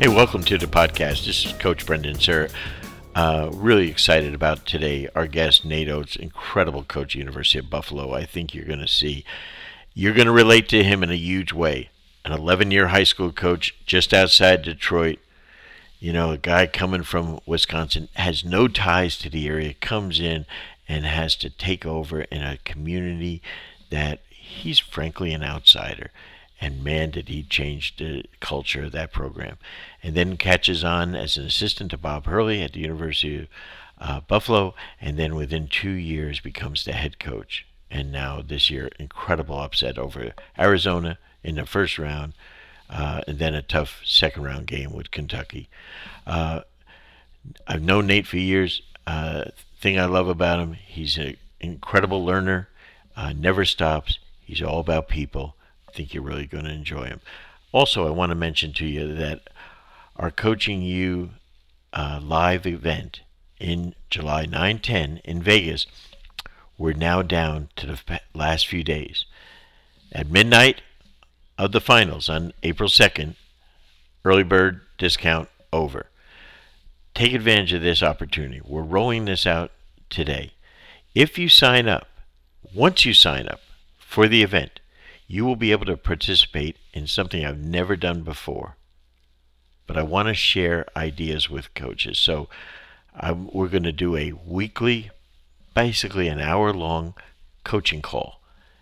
Hey, welcome to the podcast. This is Coach Brendan Sir. Really excited about today. Our guest, Nate Oates, incredible coach, University of Buffalo. I think you're going to relate to him in a huge way. An 11-year high school coach just outside Detroit. You know, a guy coming from Wisconsin, has no ties to the area, comes in and has to take over in a community that he's frankly an outsider. And man, did he change the culture of that program. And then catches on as an assistant to Bob Hurley at the University of Buffalo. And then within 2 years becomes the head coach. And now this year, incredible upset over Arizona in the first round. And then a tough second round game with Kentucky. I've known Nate for years. Thing I love about him, he's an incredible learner. Never stops. He's all about people. I think you're really going to enjoy him. Also, I want to mention to you that our Coaching You live event in July 9-10 in Vegas, we're now down to the last few days. At midnight of the finals on April 2nd, early bird discount over. Take advantage of this opportunity. We're rolling this out today. If you sign up, once you sign up for the event, you will be able to participate in something I've never done before. But I want to share ideas with coaches. So we're going to do a weekly, basically an hour-long coaching call.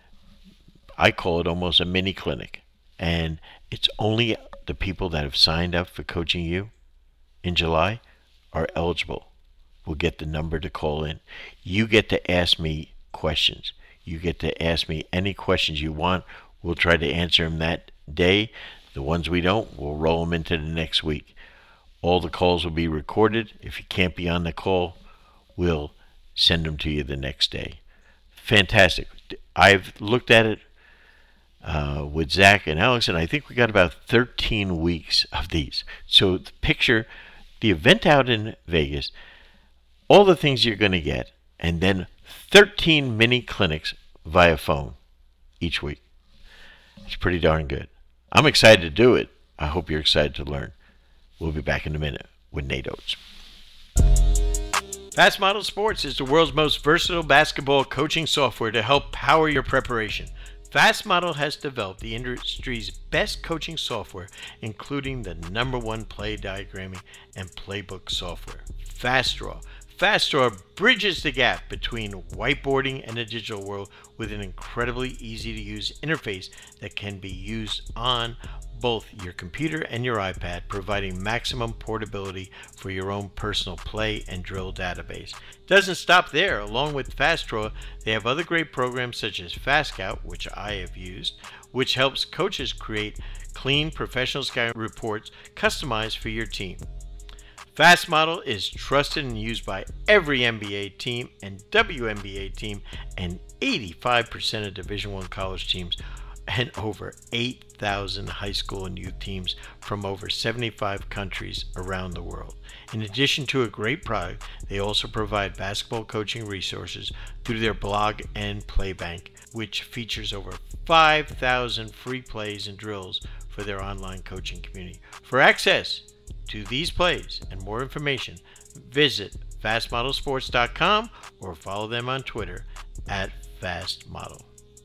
I call it almost a mini clinic. And it's only the people that have signed up for Coaching You in July are eligible. Will get the number to call in. You get to ask me questions. You get to ask me any questions you want. We'll try to answer them that day. The ones we don't, we'll roll them into the next week. All the calls will be recorded. If you can't be on the call, we'll send them to you the next day. Fantastic. I've looked at it with Zach and Alex, and I think we got about 13 weeks of these. So picture the event out in Vegas, all the things you're going to get, and then 13 mini clinics via phone each week. It's pretty darn good. I'm excited to do it. I hope you're excited to learn. We'll be back in a minute with Nate Oates. Fast Model Sports is the world's most versatile basketball coaching software to help power your preparation. Fast Model has developed the industry's best coaching software, including the #1 play diagramming and playbook software, FastDraw. FastDraw bridges the gap between whiteboarding and the digital world with an incredibly easy-to-use interface that can be used on both your computer and your iPad, providing maximum portability for your own personal play and drill database. Doesn't stop there. Along with FastDraw, they have other great programs such as FastScout, which I have used, which helps coaches create clean professional scouting reports customized for your team. Fast Model is trusted and used by every NBA team and WNBA team and 85% of Division I college teams and over 8,000 high school and youth teams from over 75 countries around the world. In addition to a great product, they also provide basketball coaching resources through their blog and Playbank, which features over 5,000 free plays and drills for their online coaching community. For access to these plays and more information, visit fastmodelsports.com or follow them on Twitter at FastModel.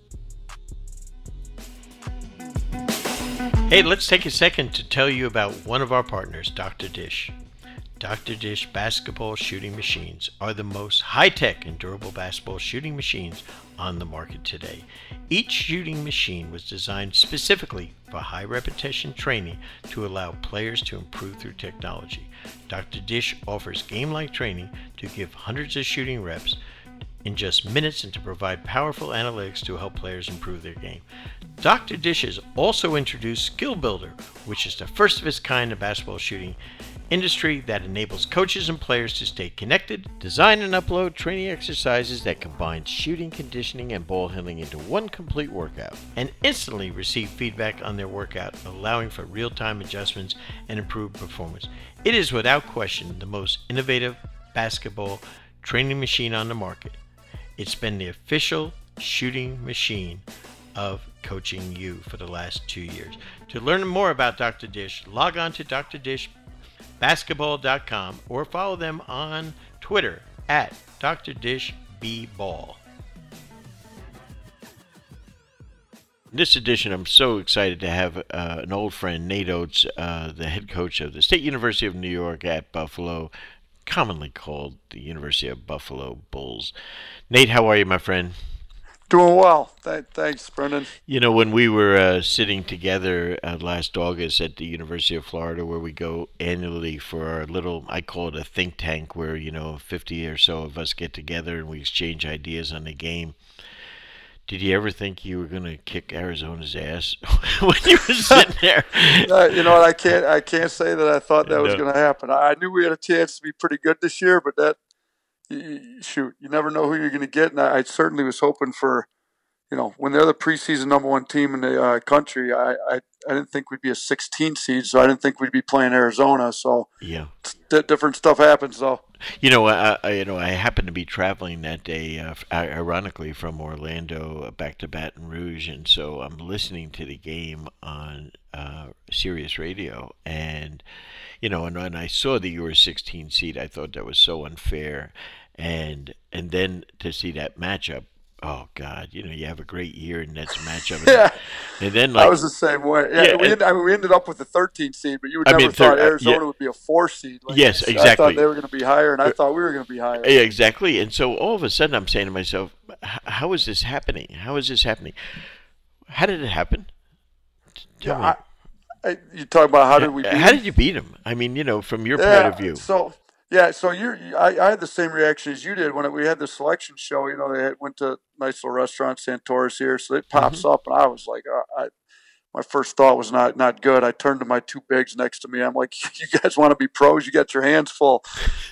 Hey, let's take a second to tell you about one of our partners, Dr. Dish. Dr. Dish basketball shooting machines are the most high-tech and durable basketball shooting machines on the market today. Each shooting machine was designed specifically for high repetition training to allow players to improve through technology. Dr. Dish offers game-like training to give hundreds of shooting reps in just minutes and to provide powerful analytics to help players improve their game. Dr. Dish has also introduced Skill Builder, which is the first of its kind in basketball shooting industry that enables coaches and players to stay connected, design and upload training exercises that combine shooting, conditioning, and ball handling into one complete workout, and instantly receive feedback on their workout, allowing for real-time adjustments and improved performance. It is without question the most innovative basketball training machine on the market. It's been the official shooting machine of coaching you for the last 2 years. To learn more about Dr. Dish, log on to drdishbasketball.com or follow them on Twitter at drdishbball. In this edition, I'm so excited to have an old friend, Nate Oats, the head coach of the State University of New York at Buffalo, commonly called the University of Buffalo Bulls. Nate, how are you, my friend? Doing well. Thanks, Brendan. You know, when we were sitting together last August at the University of Florida, where we go annually for our little, I call it a think tank, where, 50 or so of us get together and we exchange ideas on the game. Did you ever think you were going to kick Arizona's ass when you were sitting there? You know what? I can't say that I thought that was going to happen. I knew we had a chance to be pretty good this year, but shoot, you never know who you're going to get. And I certainly was hoping for, when they're the preseason number one team in the country, I didn't think we'd be a 16 seed, so I didn't think we'd be playing Arizona. So yeah, different stuff happens, though. I happened to be traveling that day, ironically, from Orlando back to Baton Rouge, and so I'm listening to the game on Sirius Radio, and and when I saw that you were a 16 seed, I thought that was so unfair, and then to see that matchup. Oh God! You have a great year, and that's a matchup. Yeah, and then I was the same way. Yeah, we ended up with the 13 seed, but you would never thought Arizona would be a 4 seed. Yes, exactly. I thought they were going to be higher, and I thought we were going to be higher. Yeah, exactly. And so all of a sudden, I'm saying to myself, "How is this happening? How is this happening? How did it happen?" Tell me. You talk about how did we beat How did you beat them? I mean, from your point of view. So I had the same reaction as you did when we had the selection show. They went to a nice little restaurant, Santoris here, so it pops up, and I was like, my first thought was not good. I turned to my two bigs next to me. I'm like, you guys want to be pros? You got your hands full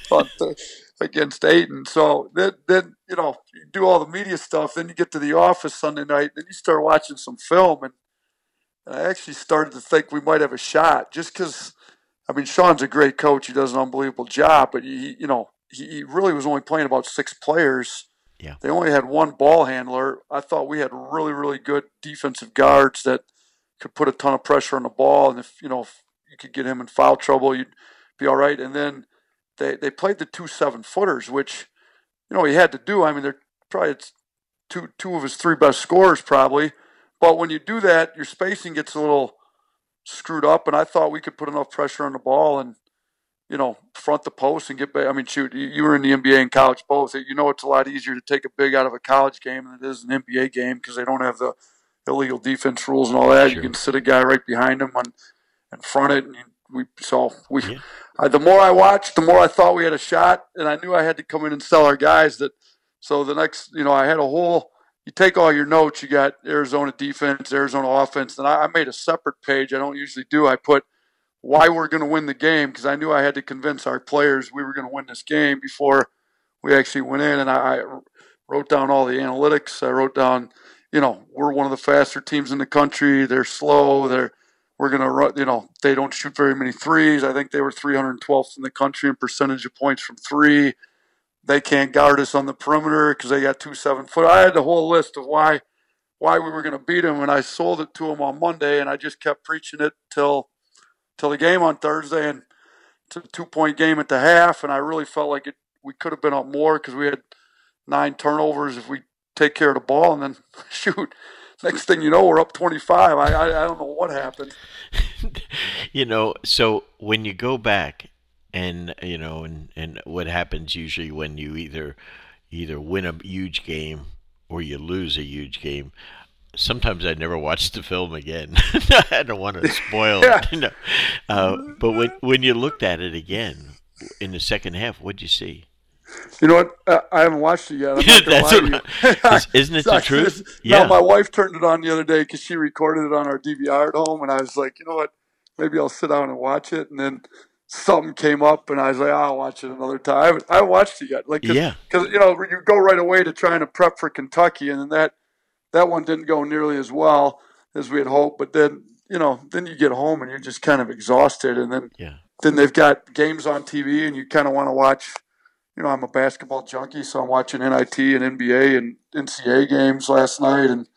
against Ayton. So then you do all the media stuff. Then you get to the office Sunday night. Then you start watching some film, and I actually started to think we might have a shot just because. I mean, Sean's a great coach. He does an unbelievable job, but he really was only playing about 6 players. Yeah. They only had 1 ball handler. I thought we had really, really good defensive guards that could put a ton of pressure on the ball, and if you could get him in foul trouble, you'd be all right. And then they played the 2 7-footers, which he had to do. I mean, they're probably two of his 3 best scorers probably, but when you do that, your spacing gets a little screwed up, and I thought we could put enough pressure on the ball and, front the post and get back. I mean, shoot, you were in the NBA and college both. It's a lot easier to take a big out of a college game than it is an NBA game because they don't have the illegal defense rules and all that. Sure. You can sit a guy right behind him and front it. And the more I watched, the more I thought we had a shot, and I knew I had to come in and sell our guys that. So the next, I had a whole. You take all your notes, you got Arizona defense, Arizona offense, and I made a separate page. I don't usually do. I put why we're going to win the game because I knew I had to convince our players we were going to win this game before we actually went in. And I wrote down all the analytics. I wrote down, we're one of the faster teams in the country. They're slow. We're going to run, they don't shoot very many threes. I think they were 312th in the country in percentage of points from 3. They can't guard us on the perimeter because they got 2 7-foot. I had the whole list of why we were going to beat them, and I sold it to them on Monday, and I just kept preaching it till the game on Thursday, and it's a 2-point game at the half, and I really felt like we could have been up more because we had 9 turnovers if we take care of the ball, and then shoot, next thing you know, we're up 25. I don't know what happened. So when you go back. And and what happens usually when you either win a huge game or you lose a huge game. Sometimes I never watch the film again. I don't want to spoil it. But when you looked at it again in the second half, what'd you see? You know what? I haven't watched it yet. I'm not gonna lie to you. Isn't it the truth? Yeah. No, my wife turned it on the other day because she recorded it on our DVR at home, and I was like, you know what? Maybe I'll sit down and watch it, and then something came up, and I was like, I'll watch it another time. I haven't watched it yet. Because you go right away to trying to prep for Kentucky, and then that one didn't go nearly as well as we had hoped. But then you get home and you're just kind of exhausted, and then they've got games on TV, and you kind of want to watch. I'm a basketball junkie, so I'm watching NIT and NBA and NCAA games last night, and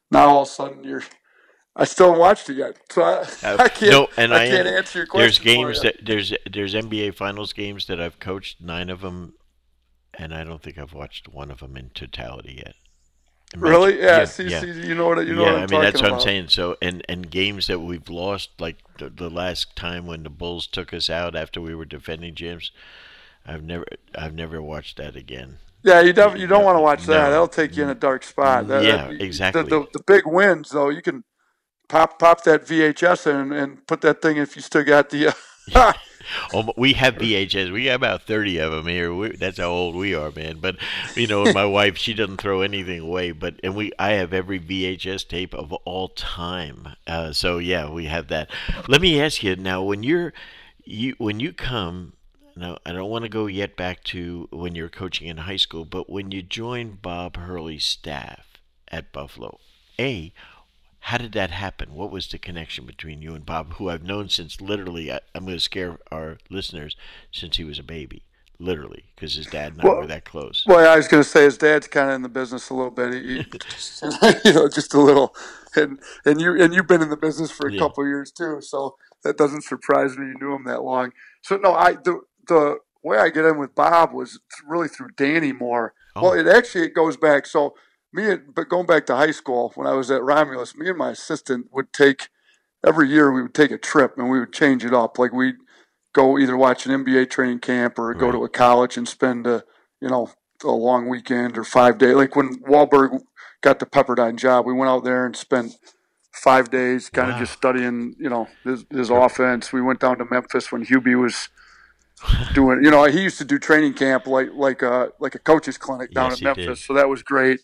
now all of a sudden I still haven't watched it yet, so No, and I can't answer your there's question for games you. that there's NBA Finals games that I've coached, 9 of them, and I don't think I've watched one of them in totality yet. Imagine, Really? Yeah. yeah, See, yeah, see, you know what yeah. I'm I mean, talking that's what I'm about. saying. So, and games that we've lost, like the last time when the Bulls took us out after we were defending champs, I've never I've never watched that again. Yeah, you don't No, want to watch that. no, That'll take you in a dark spot. yeah, The, exactly. the big wins though, you can pop that VHS in and put that thing if you still got the. Oh, we have VHS. We got about 30 of them here. That's how old we are, man. But and my wife, she doesn't throw anything away. I have every VHS tape of all time. So yeah, we have that. Let me ask you now, when you come. Now, I don't want to go yet back to when you're coaching in high school, but when you joined Bob Hurley's staff at Buffalo, how did that happen? What was the connection between you and Bob, who I've known since literally, I'm going to scare our listeners, since he was a baby, literally, because his dad and I were well, that close. well, I was going to say his dad's kind of in the business a little bit. Just a little, and you've been in the business for a Yeah. couple of years too, so that doesn't surprise me. You knew him that long. So no, the way I get in with Bob was really through Danny Moore. Well, Oh, it goes back. So but going back to high school when I was at Romulus, me and my assistant would take every year we would take a trip and we would change it up. Like we'd go either watch an NBA training camp or go right. to a college and spend you know a long weekend or 5 days. Like when Wahlberg got the Pepperdine job, we went out there and spent 5 days kind of just Wow. studying his Prep- offense. We went down to Memphis when Hubie was doing he used to do training camp like a coach's clinic down yes, in he did. Memphis, so that was great.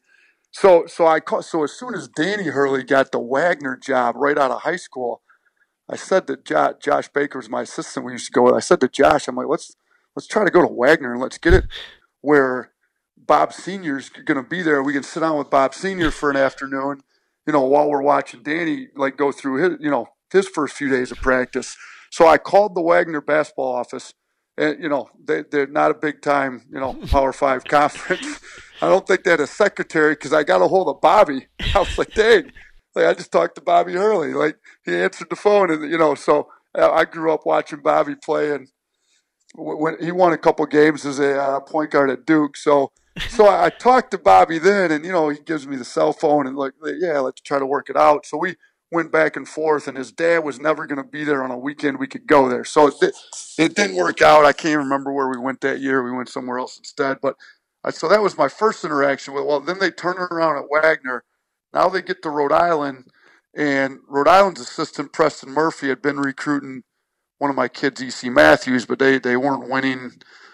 So as soon as Danny Hurley got the Wagner job right out of high school, I said to Josh Baker was my assistant. We used to go with. I said to Josh, I'm like, let's try to go to Wagner and let's get it where Bob Senior's going to be there. We can sit down with Bob Senior for an afternoon, while we're watching Danny like go through his first few days of practice. So I called the Wagner basketball office, and they're not a big time Power Five conference. I don't think they had a secretary because I got a hold of Bobby. I was like, dang, like I just talked to Bobby Hurley. Like he answered the phone, and so I grew up watching Bobby play, and when he won a couple games as a point guard at Duke. So I talked to Bobby then, and he gives me the cell phone and like, yeah, let's try to work it out. So we went back and forth, and his dad was never going to be there on a weekend we could go there. So it didn't work out. I can't remember where we went that year. We went somewhere else instead. But so that was my first interaction with. Well, then they turn it around at Wagner. Now they get to Rhode Island, and Rhode Island's assistant Preston Murphy had been recruiting one of my kids, EC Matthews, but they weren't winning,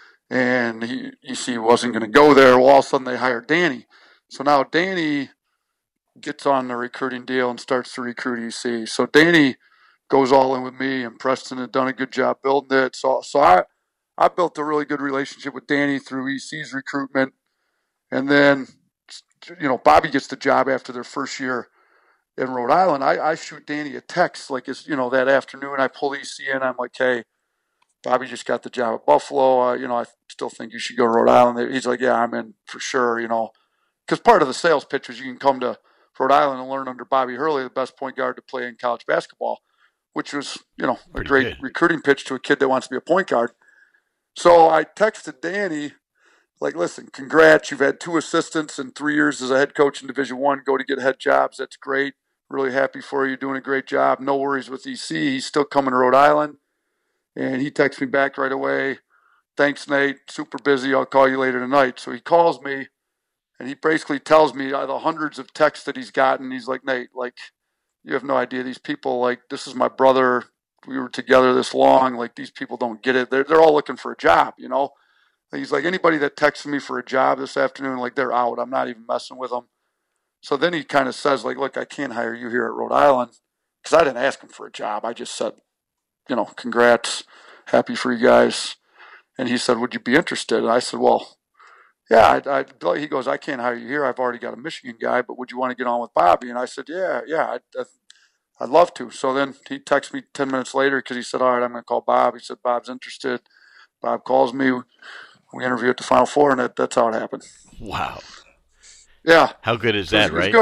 and EC wasn't going to go there. Well, all of a sudden they hired Danny. So now Danny gets on the recruiting deal and starts to recruit EC. So Danny goes all in with me, and Preston had done a good job building it. So I built a really good relationship with Danny through EC's recruitment, and then Bobby gets the job after their first year in Rhode Island. I shoot Danny a text like it's that afternoon. I pull EC in. I'm like, hey, Bobby just got the job at Buffalo. I still think you should go to Rhode Island. He's like, yeah, I'm in for sure. Because part of the sales pitch was you can come to Rhode Island and learn under Bobby Hurley, the best point guard to play in college basketball, which was a Pretty great good. recruiting pitch to a kid that wants to be a point guard. So I texted Danny like, listen, congrats, you've had two assistants in 3 years as a head coach in Division One. Go to get head jobs. That's great. Really happy for you. You're doing a great job. No worries with EC. He's still coming to Rhode Island. And he texts me back right away. Thanks, Nate. Super busy. I'll call you later tonight. So he calls me and he basically tells me the hundreds of texts that he's gotten. He's like, Nate, like, you have no idea. These people, like, this is my brother. We were together this long. Like, these people don't get it. They're all looking for a job. He's like, anybody that texts me for a job this afternoon, like, they're out. I'm not even messing with them. So then he kind of says, like, look, I can't hire you here at Rhode Island because I didn't ask him for a job. I just said, congrats, happy for you guys. And he said, would you be interested? And I said, well, yeah. He goes, I can't hire you here. I've already got a Michigan guy, but would you want to get on with Bobby? And I said, yeah, I'd love to. So then he texted me 10 minutes later because he said, all right, I'm going to call Bob. He said, Bob's interested. Bob calls me. We interview at the Final Four, and that's how it happened. Wow. Yeah. How good is So that, it was right? good.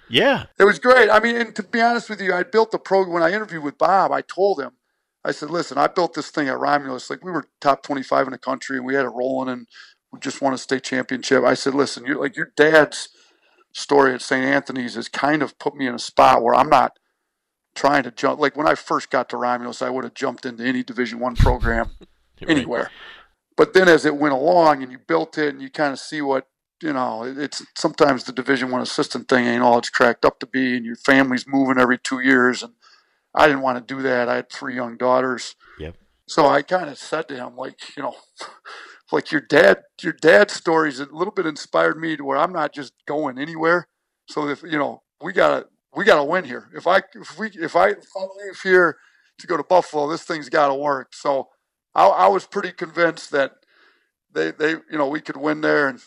Yeah. It was great. I mean, and to be honest with you, I built the program. When I interviewed with Bob, I told him, I said, listen, I built this thing at Romulus. Like, we were top 25 in the country, and we had it rolling, and we just won a state championship. I said, listen, you're like, your dad's story at St. Anthony's has kind of put me in a spot where I'm not trying to jump. Like, when I first got to Romulus, I would have jumped into any Division I program anywhere. Right. But then as it went along and you built it and you kind of see what, it's sometimes the Division I assistant thing ain't all it's cracked up to be, and your family's moving every 2 years. And I didn't want to do that. I had 3 young daughters. Yep. So I kind of said to him, like, like your dad's stories a little bit inspired me to where I'm not just going anywhere. So if, we gotta win here. If I leave here to go to Buffalo, this thing's got to work. So I was pretty convinced that they we could win there, and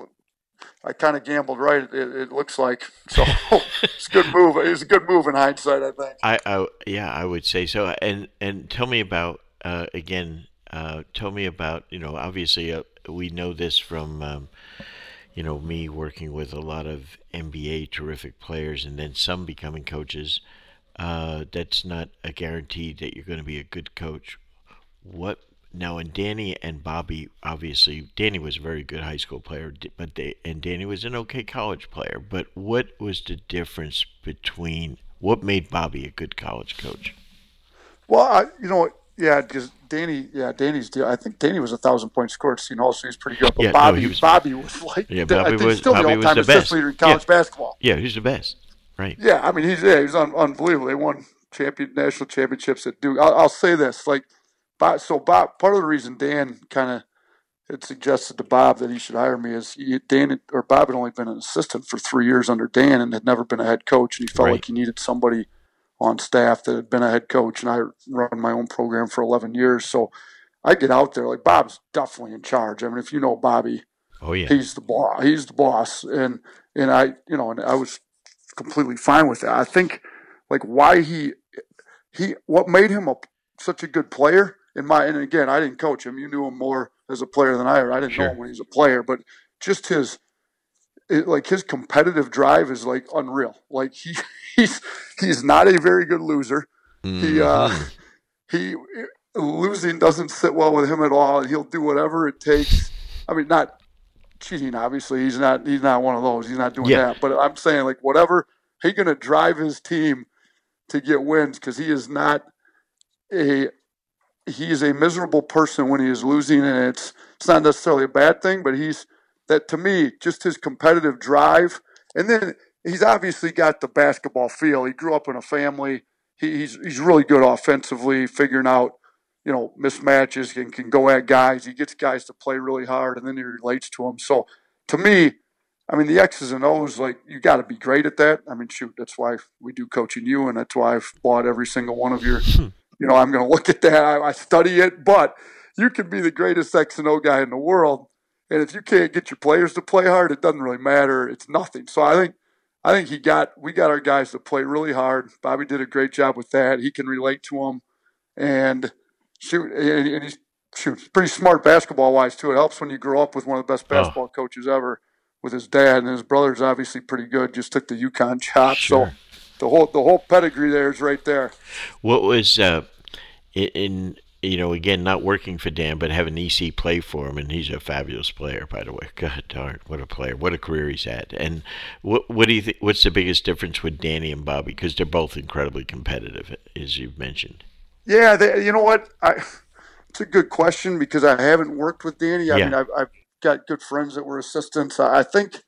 I kind of gambled right. It looks like so. It's a good move. It was a good move in hindsight, I think. I would say so. And tell me about again. Tell me about obviously we know this from me working with a lot of NBA terrific players, and then some becoming coaches. That's not a guarantee that you're going to be a good coach. What now? And Danny and Bobby, obviously, Danny was a very good high school player, and Danny was an okay college player. But what was the difference between what made Bobby a good college coach? Well, just Danny. Yeah, I think Danny was 1,000-point scorer. So he's pretty good. But Bobby was like, Bobby was still the all-time assist leader in college basketball. Yeah, he's the best. Right. Yeah, I mean he's unbelievable. They won national championships at Duke. I'll say this, like. Bob, part of the reason Dan kind of had suggested to Bob that he should hire me is Bob had only been an assistant for 3 years under Dan and had never been a head coach, and he felt like he needed somebody on staff that had been a head coach, and I run my own program for 11 years. So I get out there, like Bob's definitely in charge. I mean, if you know Bobby, he's the boss. He's the boss, and I was completely fine with that. I think like why what made him such a good player. And again, I didn't coach him. You knew him more as a player than I. I didn't know him when he was a player, but just his competitive drive is like unreal. Like he's not a very good loser. Mm-hmm. He losing doesn't sit well with him at all, and he'll do whatever it takes. I mean, not cheating, obviously. He's not one of those. He's not doing that. But I'm saying like whatever, he's going to drive his team to get wins because he is not he is a miserable person when he is losing, and it's not necessarily a bad thing, but to me, just his competitive drive. And then he's obviously got the basketball feel. He grew up in a family. He's really good offensively, figuring out, mismatches and can go at guys. He gets guys to play really hard, and then he relates to them. So to me, I mean, the X's and O's, like, you got to be great at that. I mean, shoot, that's why we do Coaching You, and that's why I've bought every single one of your I'm going to look at that. I study it, but you can be the greatest X and O guy in the world, and if you can't get your players to play hard, it doesn't really matter. It's nothing. So I think we got our guys to play really hard. Bobby did a great job with that. He can relate to them, and he's pretty smart basketball wise too. It helps when you grow up with one of the best basketball coaches ever, with his dad, and his brother's obviously pretty good. Just took the UConn job, so. The whole pedigree there is right there. What was again, not working for Dan, but having EC play for him, and he's a fabulous player, by the way. God darn, what a player! What a career he's had. And what do you think? What's the biggest difference with Danny and Bobby? Because they're both incredibly competitive, as you've mentioned. Yeah, you know what? It's a good question because I haven't worked with Danny. I mean, I've got good friends that were assistants. I think,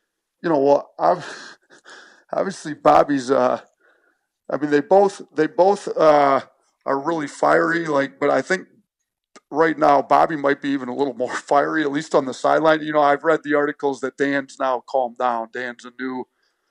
obviously, Bobby's. I mean, they both are really fiery. But I think right now Bobby might be even a little more fiery, at least on the sideline. I've read the articles that Dan's now calmed down. Dan's a new.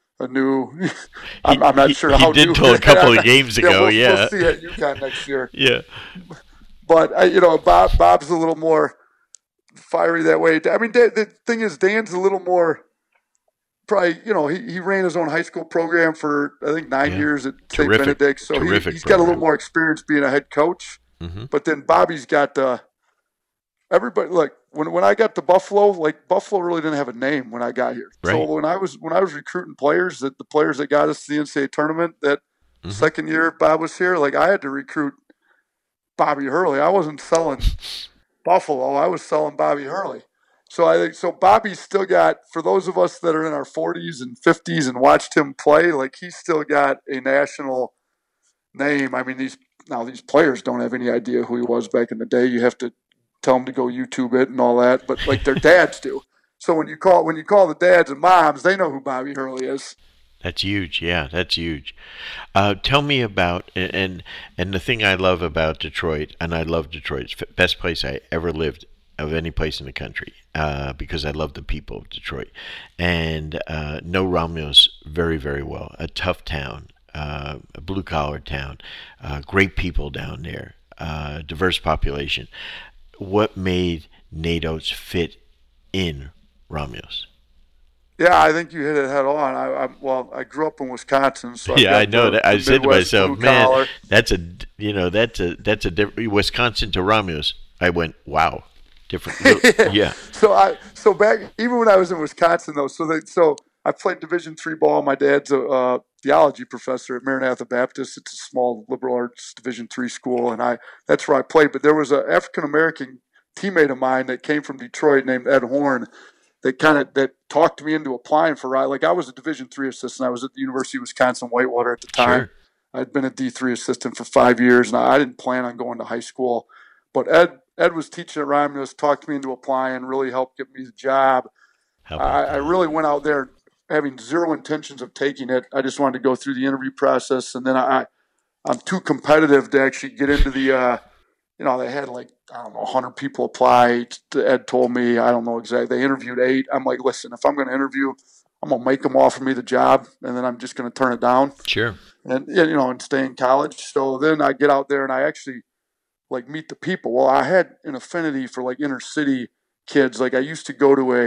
I'm not sure how new. He did till a couple of games ago. We'll see at UConn next year. Yeah. But Bob's a little more fiery that way. I mean, the thing is, Dan's a little more. Probably, he ran his own high school program for, I think, 9 years at St. Benedict. So he's got a little more experience being a head coach. Mm-hmm. But then Bobby's got the everybody like when I got to Buffalo, like Buffalo really didn't have a name when I got here. So Right. when I was recruiting players, that the players that got us to the NCAA tournament that Hmm. second year Bob was here, like I had to recruit Bobby Hurley. I wasn't selling Buffalo. I was selling Bobby Hurley. So I think so. Bobby's still got, for those of us that are in our 40s and 50s and watched him play, like he's still got a national name. I mean, these players don't have any idea who he was back in the day. You have to tell them to go YouTube it and all that, but like their dads do. So when you call the dads and moms, they know who Bobby Hurley is. That's huge. Yeah, that's huge. Tell me about and the thing I love about Detroit, and I love Detroit. It's the best place I ever lived of any place in the country because I love the people of Detroit and know Romulus very very well. A tough town, a blue collar town, great people down there, diverse population. What made Nate fit in Romulus? Yeah, I think you hit it head on. I grew up in Wisconsin, so I've Yeah, I got know that. the I said to Midwest myself, blue man, collar. that's a different Wisconsin to Romulus. I went, wow, different. Yeah. Yeah, So back even when I was in Wisconsin though, so I played Division III ball. My dad's a theology professor at Maranatha Baptist. It's a small liberal arts Division III school, and I that's where I played. But there was an African American teammate of mine that came from Detroit named Ed Horn that talked me into applying for like I was a Division III assistant. I was at the University of Wisconsin Whitewater at the time. sure. I'd been a D3 assistant for 5 years, and I didn't plan on going to high school. But Ed was teaching at Romulus, talked me into applying, really helped get me the job. How about I that? really went out there having zero intentions of taking it. I just wanted to go through the interview process, and then I'm too competitive to actually get into the. They had like I don't know 100 people apply. Ed told me I don't know exactly. They interviewed 8. I'm like, listen, if I'm going to interview, I'm going to make them offer me the job, and then I'm just going to turn it down Sure. and stay in college. So then I get out there and I actually like meet the people. Well, I had an affinity for like inner city kids. Like I used to go to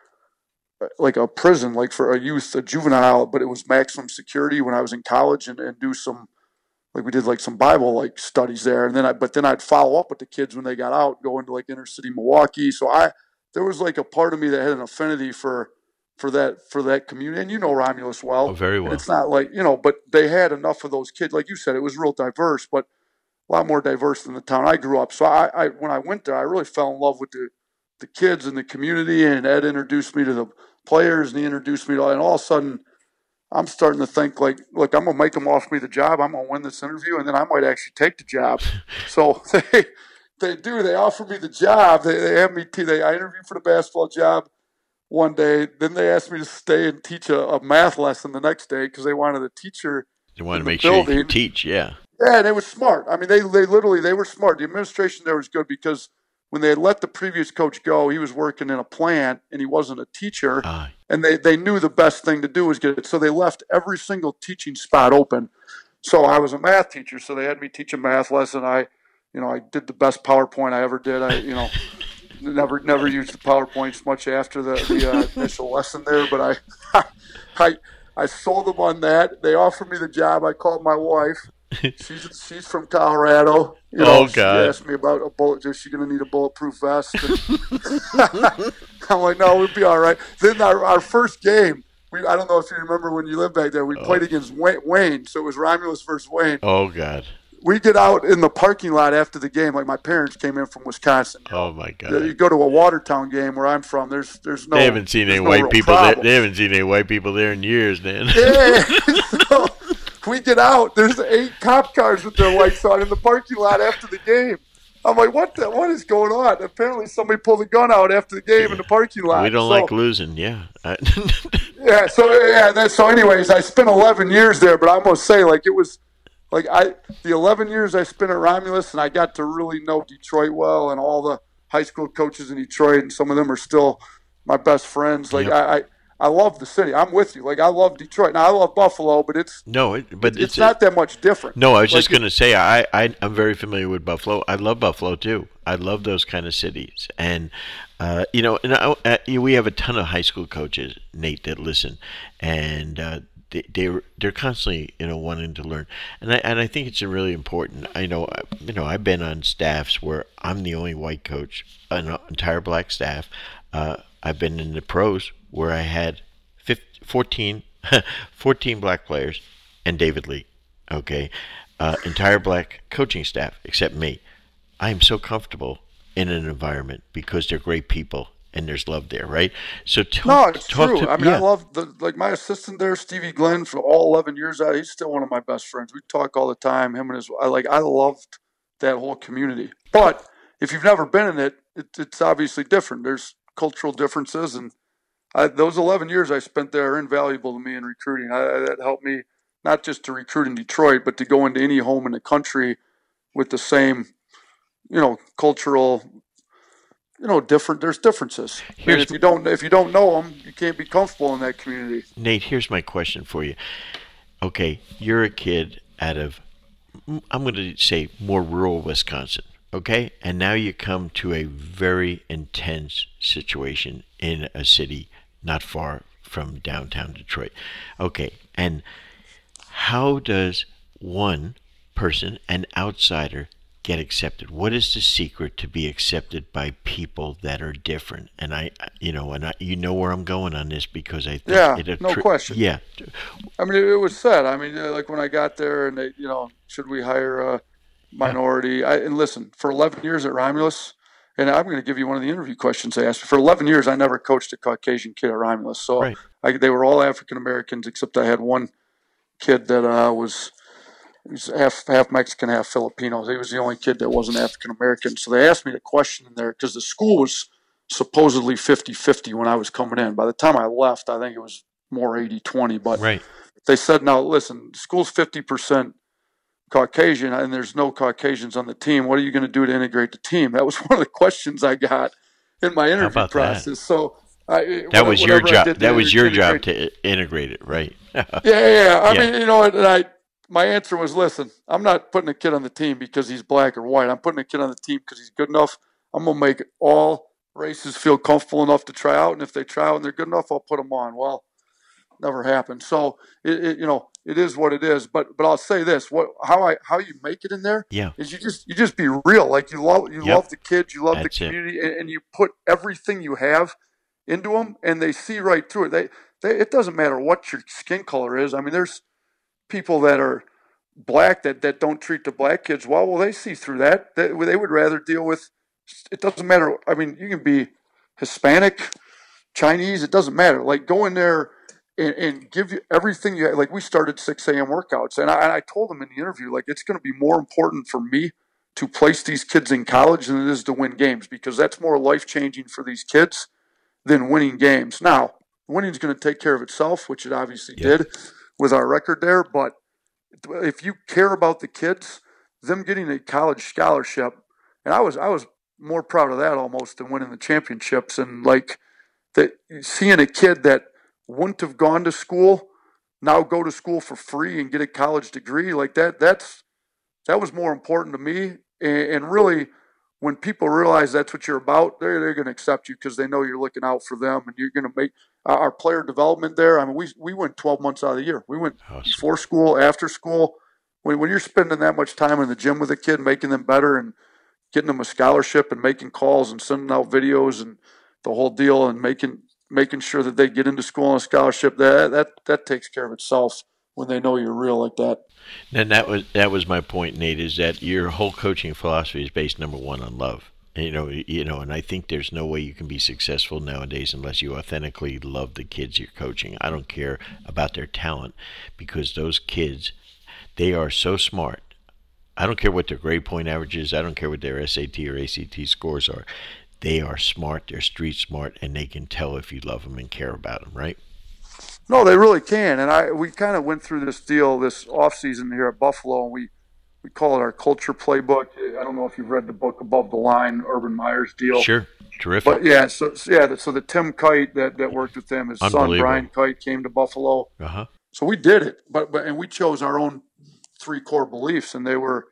a prison, like for a juvenile, but it was maximum security when I was in college and do some like we did like some Bible like studies there, and then I'd follow up with the kids when they got out, go into like inner city Milwaukee. So there was like a part of me that had an affinity for that community, and Romulus Oh, well, very and well. it's not like but they had enough of those kids, like you said, it was real diverse, but a lot more diverse than the town I grew up. So I when I went there, I really fell in love with the kids and the community, and Ed introduced me to the players, and he introduced me to, and all of a sudden I'm starting to think like, look, I'm gonna make them offer me the job. I'm gonna win this interview, and then I might actually take the job. So they offer me the job. They have me. I interviewed for the basketball job one day. Then they asked me to stay and teach a math lesson the next day because they wanted a teacher You want to in the make sure you can building. teach. Yeah. Yeah, and it was smart. I mean, they literally they were smart. The administration there was good because when they had let the previous coach go, he was working in a plant and he wasn't a teacher, Uh, and they knew the best thing to do was get it. So they left every single teaching spot open. So I was a math teacher, so they had me teach a math lesson. I did the best PowerPoint I ever did. Never used the PowerPoints much after the initial lesson there, but I I I sold them on that. They offered me the job. I called my wife. She's from Colorado. oh She God. asked me about a bullet. Is she going to need a bulletproof vest? And I'm like, no, we'll be all right. Then our first game, I don't know if you remember when you lived back there. We Oh, played against Wayne, so it was Romulus versus Wayne. oh God. We get out in the parking lot after the game. Like my parents came in from Wisconsin. Oh my You God. go to a Watertown game where I'm from. There's They no haven't seen any there's no white real people there. They problems. haven't seen any white people there in years, man. Yeah. So we get out. There's 8 cop cars with their lights on in the parking lot after the game. I'm like, what is going on? Apparently somebody pulled a gun out after the game in the parking We lot. don't like So losing. Yeah. so anyways, I spent 11 years there, but I must say like it was like the 11 years I spent at Romulus, and I got to really know Detroit well, and all the high school coaches in Detroit, and some of them are still my best friends. Like Yep. I love the city. I'm with you. Like I love Detroit. Now I love Buffalo, but it's No, but it's not that much different. no. I was just Like gonna say I'm very familiar with Buffalo. I love Buffalo too. I love those kind of cities, and we have a ton of high school coaches, Nate, that listen, and they're constantly wanting to learn, and I think it's really important. I know I've been on staffs where I'm the only white coach, an entire black staff. I've been in the pros where I had 14, 14 black players and David Lee. Okay, entire black coaching staff except me. I am so comfortable in an environment because they're great people and there's love there, right? So No, it's talk true. to I mean, I yeah. love my assistant there, Stevie Glenn, for all 11 years. He's still one of my best friends. We talk all the time. Him and his, I loved that whole community. But if you've never been in it, it's obviously different. There's cultural differences, and those 11 years I spent there are invaluable to me in recruiting. That helped me not just to recruit in Detroit, but to go into any home in the country with the same, cultural, different. There's differences, and Here's if you don't know them, you can't be comfortable in that community. Nate. Here's my question for you. Okay, you're a kid out of, I'm going to say, more rural Wisconsin. Okay, and now you come to a very intense situation in a city not far from downtown Detroit. Okay, and how does one person, an outsider, get accepted? What is the secret to be accepted by people that are different? And you know where I'm going on this because I think Yeah, no question. yeah. I mean, it was said. I mean, like when I got there, and they, should we hire a Yeah, minority? And listen, for 11 years at Romulus, and I'm going to give you one of the interview questions they asked me. For 11 years, I never coached a Caucasian kid at Romulus, so right. they were all African Americans, except I had one kid that he was half Mexican, half Filipino. He was the only kid that wasn't African American. So they asked me the question in there because the school was supposedly 50-50 when I was coming in. By the time I left, I think it was more 80-20. But Right. they said, now listen, the school's 50% Caucasian, and there's no Caucasians on the team. What are you going to do to integrate the team? That was one of the questions I got in my How interview about that? process. So That was your whatever I job. did That to was your job integrate. to integrate it, right? Yeah. I Yeah. mean, my answer was, listen, I'm not putting a kid on the team because he's black or white. I'm putting a kid on the team because he's good enough. I'm going to make all races feel comfortable enough to try out. And if they try out and they're good enough, I'll put them on. Well, never happened. So it is what it is. But I'll say this: how you make it in there Yeah. is you just be real. Like you Yep. love the kids, you love the That's it. community, and you put everything you have into them, and they see right through it. It doesn't matter what your skin color is. I mean, there's people that are black that don't treat the black kids well. Well, they see through that. They would rather deal with. It doesn't matter. I mean, you can be Hispanic, Chinese. It doesn't matter. Like go in there and give you everything you have. Like we started 6 a.m. workouts, and I told them in the interview, like it's going to be more important for me to place these kids in college than it is to win games because that's more life changing for these kids than winning games. Now, winning is going to take care of itself, which it obviously Yep. did with our record there. But if you care about the kids, them getting a college scholarship, and I was more proud of that almost than winning the championships. And like that, seeing a kid that wouldn't have gone to school now go to school for free and get a college degree like that. That was more important to me. And really, when people realize that's what you're about, they're going to accept you because they know you're looking out for them and you're going to make our player development there. I mean, we went 12 months out of the year. We went Awesome. before school, after school. When you're spending that much time in the gym with a kid, making them better and getting them a scholarship and making calls and sending out videos and the whole deal and making sure that they get into school on a scholarship, that takes care of itself when they know you're real like that. And that was my point, Nate, is that your whole coaching philosophy is based number one on love. And, and I think there's no way you can be successful nowadays unless you authentically love the kids you're coaching. I don't care about their talent because those kids, they are so smart. I don't care what their grade point average is. I don't care what their SAT or ACT scores are. They are smart. They're street smart, and they can tell if you love them and care about them, right? No, they really can. And we kind of went through this deal this off season here at Buffalo, and we call it our culture playbook. I don't know if you've read the book Above the Line, Urban Meyer's deal. Sure. Terrific. But yeah, so the Tim Kite that worked with him, his son Unbelievable. Brian Kite came to Buffalo. Uh-huh. So we did it, but and we chose our own three core beliefs, and they were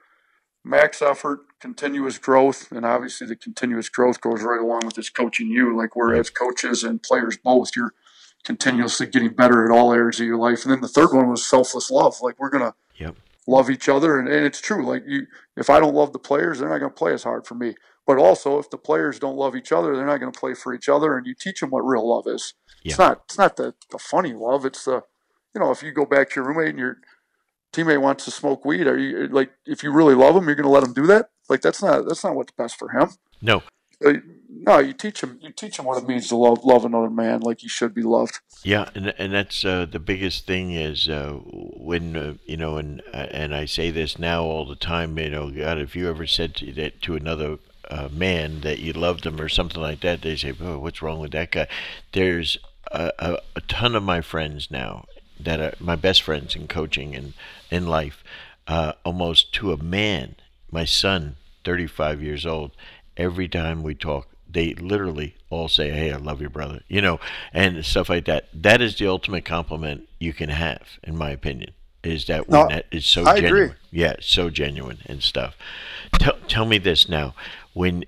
max effort, continuous growth, and obviously the continuous growth goes right along with this coaching you. Like we're Right. as coaches and players both, continuously getting better in all areas of your life. And then the third one was selfless love. Like, we're going to Yep. love each other. And it's true. Like, if I don't love the players, they're not going to play as hard for me. But also, if the players don't love each other, they're not going to play for each other. And you teach them what real love is. Yeah. It's not the funny love. It's the, if you go back to your roommate and your teammate wants to smoke weed, are you, like, if you really love him, you're going to let him do that? Like, that's not what's best for him. No. No, you teach him what it means to love another man like he should be loved. Yeah, and that's the biggest thing is when and I say this now all the time. God, if you ever said that to another man that you loved him or something like that, they say, "Oh, what's wrong with that guy?" There's a ton of my friends now that are my best friends in coaching and in life, almost to a man. My son, 35 years old. Every time we talk, they literally all say, "Hey, I love your brother," and stuff like that. That is the ultimate compliment you can have, in my opinion. Is that when that is so I genuine? agree. Yeah, it's so genuine and stuff. Tell me this now. When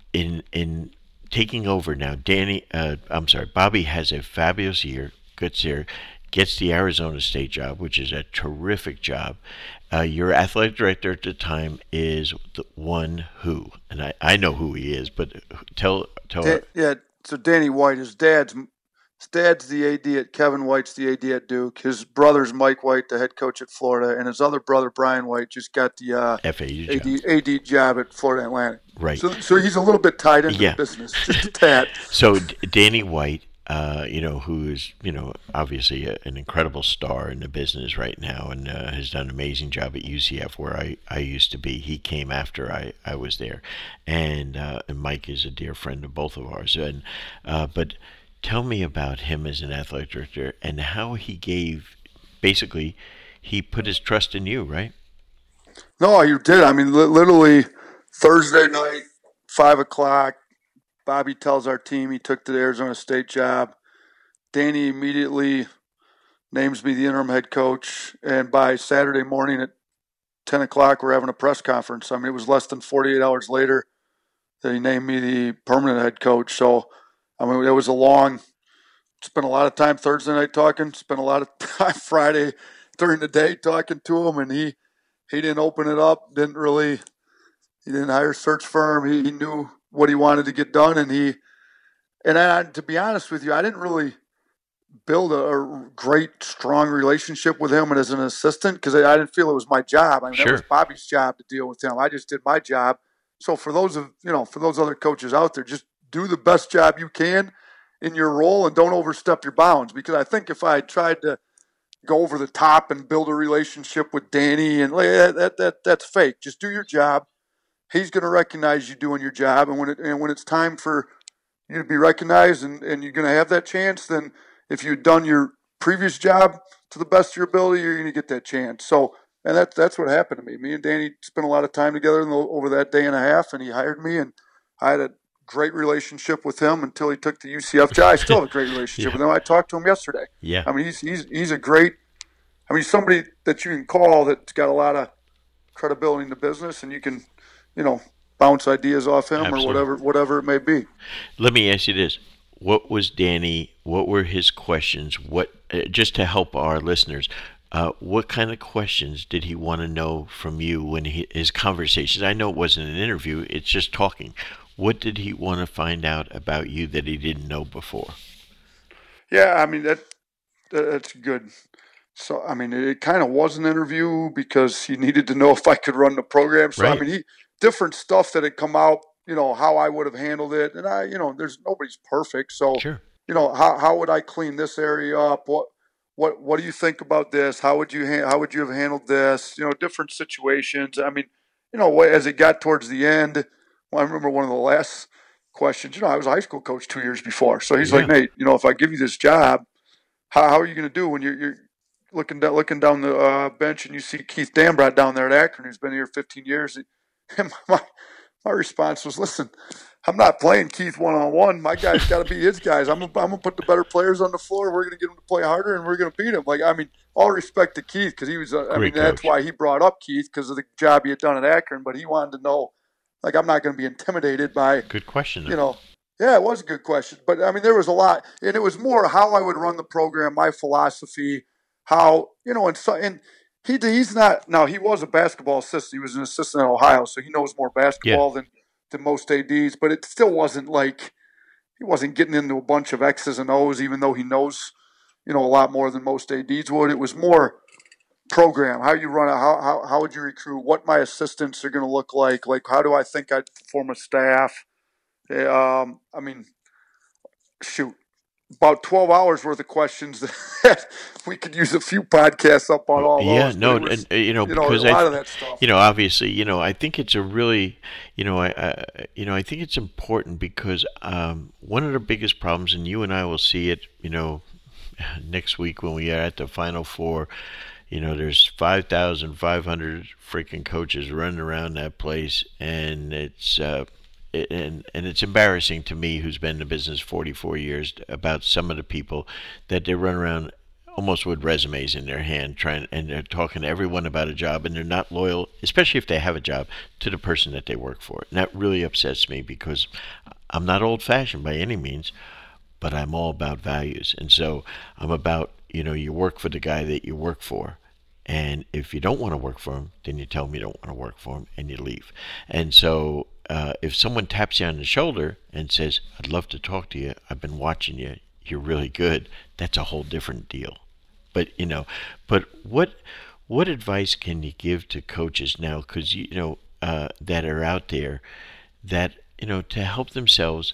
in taking over now, Bobby has a fabulous year. Gets the Arizona State job, which is a terrific job. Your athletic director at the time is the one who, and I know who he is, but tell her. Yeah, so Danny White, his dad's the AD at Kevin White's the AD at Duke. His brother's Mike White, the head coach at Florida, and his other brother Brian White just got the FAU AD job at Florida Atlantic. Right. So he's a little bit tied into the business, just a tad. So Danny White, who is, obviously an incredible star in the business right now and has done an amazing job at UCF where I used to be. He came after I was there. And Mike is a dear friend of both of ours. And but tell me about him as an athletic director and how he he put his trust in you, right? No, you did. I mean, literally Thursday night, 5 o'clock, Bobby tells our team he took the Arizona State job. Danny immediately names me the interim head coach, and by Saturday morning at 10 o'clock, we're having a press conference. I mean, it was less than 48 hours later that he named me the permanent head coach. So, I mean, it was spent a lot of time Thursday night talking, spent a lot of time Friday during the day talking to him, and he didn't open it up, he didn't hire a search firm. He knew what he wanted to get done, and to be honest with you, I didn't really build a great, strong relationship with him as an assistant because I didn't feel it was my job. I mean, Sure. That was Bobby's job to deal with him. I just did my job. So for those other coaches out there, just do the best job you can in your role and don't overstep your bounds. Because I think if I tried to go over the top and build a relationship with Danny and that's fake. Just do your job. He's going to recognize you doing your job, and when it's time for you to be recognized and you're going to have that chance, then if you've done your previous job to the best of your ability, you're going to get that chance. So, and that's what happened to me. Me and Danny spent a lot of time together over that day and a half, and he hired me, and I had a great relationship with him until he took the UCF job. I still have a great relationship with him. I talked to him yesterday. Yeah. I mean, he's a great. I mean, somebody that you can call that's got a lot of credibility in the business, and you can, bounce ideas off him. Absolutely. Or whatever it may be. Let me ask you this. What was Danny, what were his questions? Just to help our listeners, what kind of questions did he want to know from you when his conversations? I know it wasn't an interview, it's just talking. What did he want to find out about you that he didn't know before? Yeah, I mean, that's good. So, I mean, it kind of was an interview because he needed to know if I could run the program. So, Right. I mean, different stuff that had come out, how I would have handled it. And there's nobody's perfect. So, Sure. How would I clean this area up? What do you think about this? How would you have handled this? Different situations. I mean, as it got towards the end, I remember one of the last questions, I was a high school coach 2 years before. So he's like, Nate, if I give you this job, how are you going to do when you're looking down the bench and you see Keith Dambrot down there at Akron, who's been here 15 years? And my response was, listen, I'm not playing Keith one-on-one. My guys got to be his guys. I'm gonna put the better players on the floor. We're gonna get them to play harder, and we're gonna beat them. Like, I mean, all respect to Keith because he was. That's why he brought up Keith because of the job he had done at Akron. But he wanted to know, like, I'm not gonna be intimidated by. Good question. Yeah, it was a good question, but I mean, there was a lot, and it was more how I would run the program, my philosophy, how and he's not now. He was a basketball assistant. He was an assistant at Ohio, so he knows more Yeah. basketball than most ads. But it still wasn't like he wasn't getting into a bunch of X's and O's, even though he knows a lot more than most ads would. It was more program, how you run it, how would you recruit, what my assistants are going to look like how do I think I'd form a staff. I mean, shoot, about 12 hours worth of questions that we could use a few podcasts up on all Yeah, those, but no, it was, and a because lot of that stuff. obviously, I think it's a really, I think it's important because one of the biggest problems, and you and I will see it, next week when we are at the Final Four. There's 5,500 freaking coaches running around that place, and it's embarrassing to me, who's been in the business 44 years, about some of the people that they run around almost with resumes in their hand, trying, and they're talking to everyone about a job, and they're not loyal, especially if they have a job, to the person that they work for. And that really upsets me because I'm not old-fashioned by any means, but I'm all about values, and so I'm about you work for the guy that you work for. And if you don't want to work for him, then you tell him you don't want to work for him and you leave. And so if someone taps you on the shoulder and says, I'd love to talk to you, I've been watching you, you're really good, that's a whole different deal. But, but what advice can you give to coaches now, because, that are out there that, to help themselves,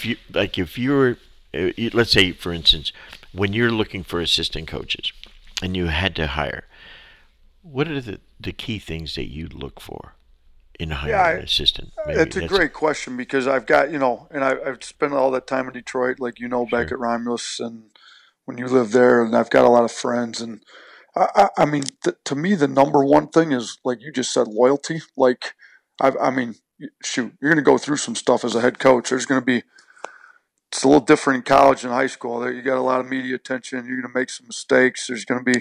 if you're, let's say, for instance, when you're looking for assistant coaches and you had to hire, what are the key things that you look for in hiring an assistant? Maybe It's a great question because I've got, and I've spent all that time in Detroit, like, back sure, at Romulus and when you live there, and I've got a lot of friends. And I mean, to me, the number one thing is, like you just said, loyalty. Like, I mean, shoot, you're going to go through some stuff as a head coach. There's going to be, it's a little different in college and high school. There, you got a lot of media attention. You're going to make some mistakes. There's going to be,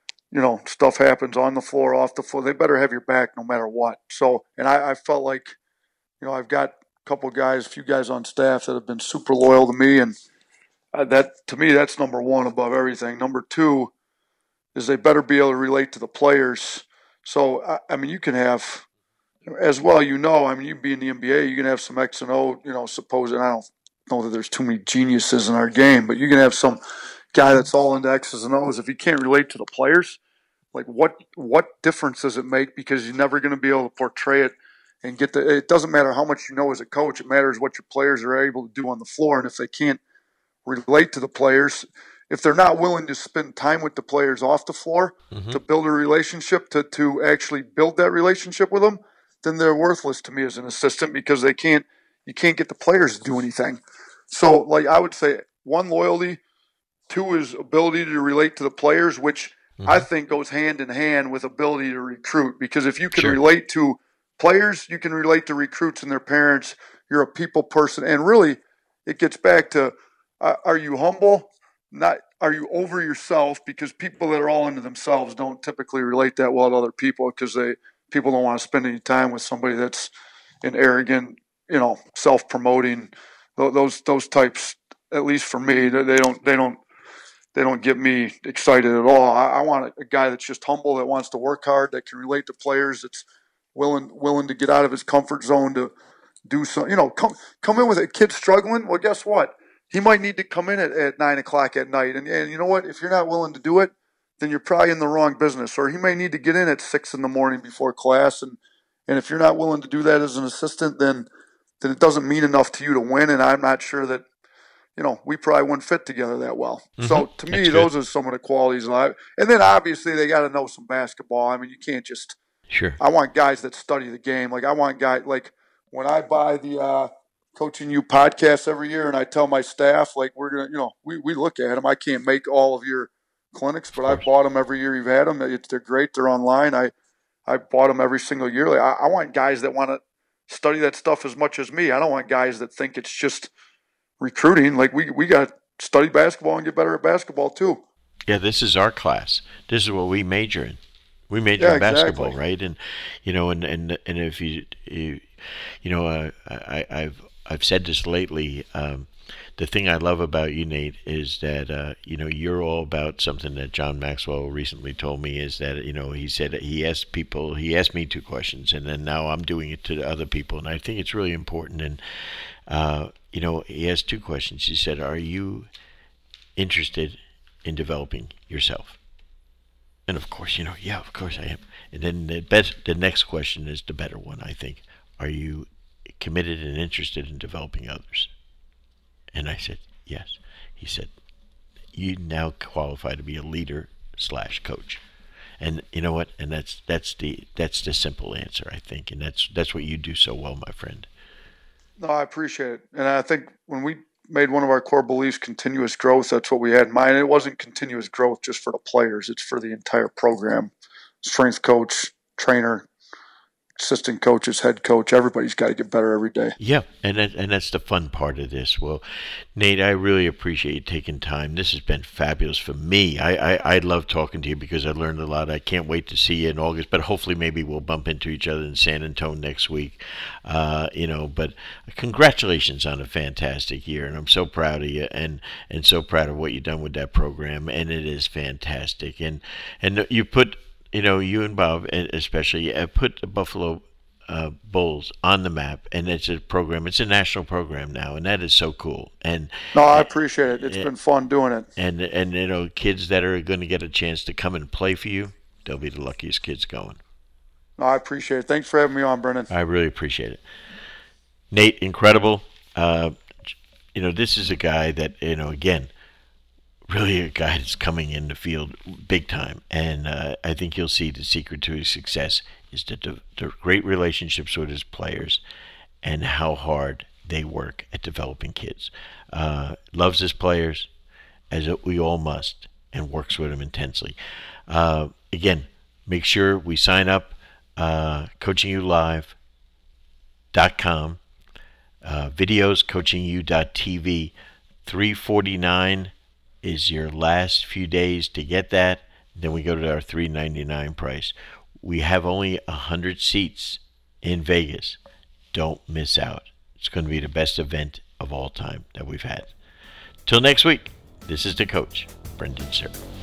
stuff happens on the floor, off the floor. They better have your back no matter what. So, and I felt like, I've got a few guys on staff that have been super loyal to me, and that, to me, that's number one above everything. Number two is they better be able to relate to the players. So, I mean, you can have, as well, I mean, you be in the NBA, you can have some X and O, supposed, and I don't know that there's too many geniuses in our game, but you can have some guy that's all into X's and O's. If he can't relate to the players, like, what difference does it make? Because you're never going to be able to portray it and it doesn't matter how much you know as a coach. It matters what your players are able to do on the floor. And if they can't relate to the players, if they're not willing to spend time with the players off the floor mm-hmm. to build a relationship, to actually build that relationship with them, then they're worthless to me as an assistant because you can't get the players to do anything. So, like, I would say, one, loyalty. Two is ability to relate to the players, which I think goes hand in hand with ability to recruit. Because if you can relate to players, you can relate to recruits and their parents. You're a people person. And really, it gets back to, are you humble? Not, are you over yourself? Because people that are all into themselves don't typically relate that well to other people because people don't want to spend any time with somebody that's an arrogant, self-promoting. Those types, at least for me, they don't get me excited at all. I want a guy that's just humble, that wants to work hard, that can relate to players, that's willing to get out of his comfort zone to do some. Come in with a kid struggling. Well, guess what? He might need to come in at 9 o'clock at night, and you know what? If you're not willing to do it, then you're probably in the wrong business. Or he may need to get in at 6 in the morning before class, and if you're not willing to do that as an assistant, then it doesn't mean enough to you to win. And I'm not sure that. We probably wouldn't fit together that well. Mm-hmm. So to me, those are some of the qualities. And then obviously they got to know some basketball. I mean, you can't just. Sure. I want guys that study the game. Like, I want guys, like, when I buy the Coaching You podcast every year, and I tell my staff, like, we're gonna, we look at them. I can't make all of your clinics, but I bought them every year you've had them. They're great. They're online. I bought them every single year. Like, I want guys that want to study that stuff as much as me. I don't want guys that think it's just recruiting. Like, we got to study basketball and get better at basketball too. Yeah, this is our class. This is what we major in. We major in basketball, right? And and if I've I've said this lately. The thing I love about you, Nate, is that you're all about something that John Maxwell recently told me. Is that he said he asked me two questions, and then now I'm doing it to other people, and I think it's really important. And he asked two questions. He said, "Are you interested in developing yourself?" And of course, yeah, of course I am. And then the next question is the better one, I think. Are you committed and interested in developing others? And I said, yes. He said, you now qualify to be a leader / coach. And you know what? And that's the simple answer, I think. And that's what you do so well, my friend. No, I appreciate it. And I think when we made one of our core beliefs continuous growth, that's what we had in mind. It wasn't continuous growth just for the players. It's for the entire program. Strength coach, trainer, assistant coaches, head coach, everybody's got to get better every day. Yeah, and that's the fun part of this. Well, Nate, I really appreciate you taking time. This has been fabulous for me. I love talking to you because I learned a lot. I can't wait to see you in August, but hopefully maybe we'll bump into each other in San Antonio next week. But congratulations on a fantastic year, and I'm so proud of you and so proud of what you've done with that program, and it is fantastic. And you put you and Bob, especially, put the Buffalo Bulls on the map, and it's a program. It's a national program now, and that is so cool. And no, I appreciate it. It's been fun doing it. And kids that are going to get a chance to come and play for you, they'll be the luckiest kids going. No, I appreciate it. Thanks for having me on, Brendan. I really appreciate it. Nate, incredible. This is a guy that again, really a guy that's coming in the field big time. And I think you'll see the secret to his success is the great relationships with his players and how hard they work at developing kids. Loves his players, as we all must, and works with them intensely. Again, make sure we sign up, coachingyoulive.com, videos, coachingyou.tv, $349 is your last few days to get that. Then we go to our $399 price. We have only 100 seats in Vegas. Don't miss out. It's going to be the best event of all time that we've had. Till next week, this is the coach, Brendan Suhr.